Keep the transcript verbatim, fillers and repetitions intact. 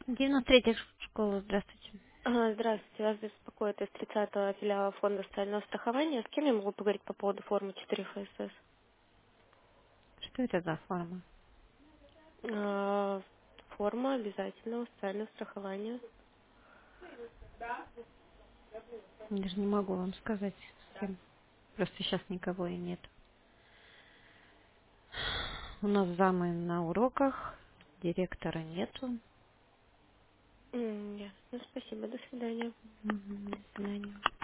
девяносто третья школа, здравствуйте. А, Здравствуйте, вас беспокоит из тридцатого филиала фонда социального страхования. С кем я могу поговорить по поводу формы четыре эф эс эс? Что это за форма? А, Форма обязательного социального страхования. Даже не могу вам сказать с кем. Просто сейчас никого и нет. У нас замы на уроках, директора нету. М, Ясно, спасибо, до свидания. Мгм, до свидания.